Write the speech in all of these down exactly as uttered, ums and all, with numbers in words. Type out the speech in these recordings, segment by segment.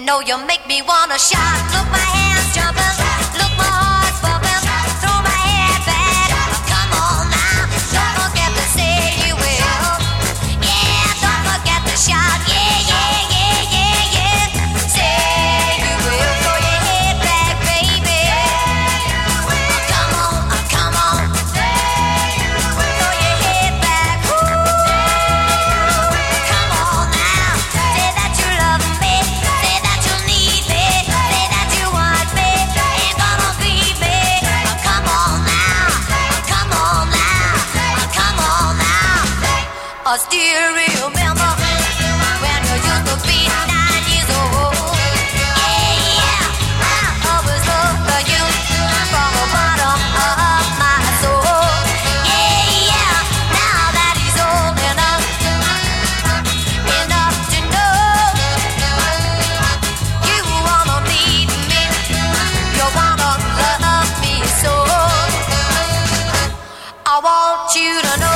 know you make me wanna shout. Look, my hands jumping, look, my heart's bumping, throw my head back. Come on now, don't forget to say you will. Yeah, don't forget to shout. Yeah, yeah, yeah, yeah, yeah. Say you will, throw your head back, baby. Come on, uh, come on. Throw your head back. Ooh. Come on now, say that you love me, say that you need me, say that you want me, ain't gonna grieve me. Oh, come on now, oh, come on now, oh, come on now. I still remember when you used to be nine years old. Yeah, yeah, I always loved you from the bottom of my soul. Yeah, yeah, now that he's old enough, enough to know you wanna need me, you wanna love me so. I want you to know,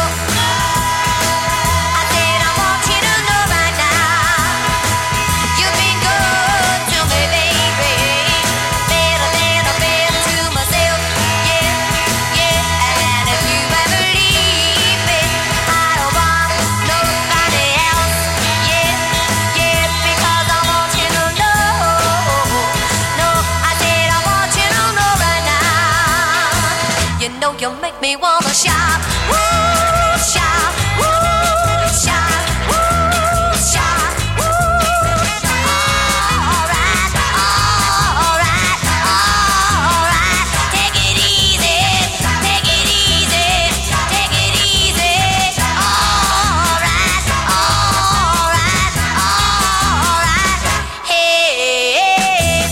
I said I want you to know right now, you've been good to me, baby, better than I've been to myself. Yeah, yeah, and if you ever leave me, I don't want nobody else. Yeah, yeah, because I want you to know. No, I said I want you to know right now. You know you make me wanna shout, woo, shout, woo, shout, woo, shout, woo. Alright, alright, alright. Take it easy, take it easy, take it easy. Alright, alright, alright. Hey, hey,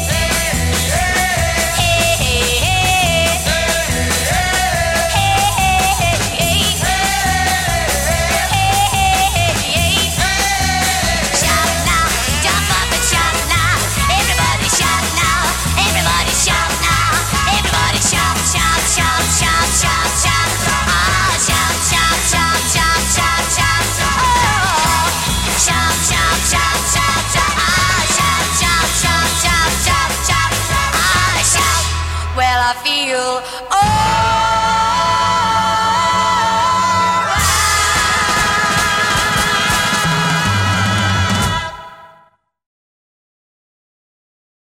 shout now, jump up and shout now. Everybody shout now, everybody shout now. Everybody shout, shout, shout, shout, shout, shout. Ah, shout, shout, shout, shout, shout, shout. Oh, shout, shout, shout, shout, shout. Ah, shout, shout, shout, shout, shout, shout. Ah, shout. Well, I feel oh.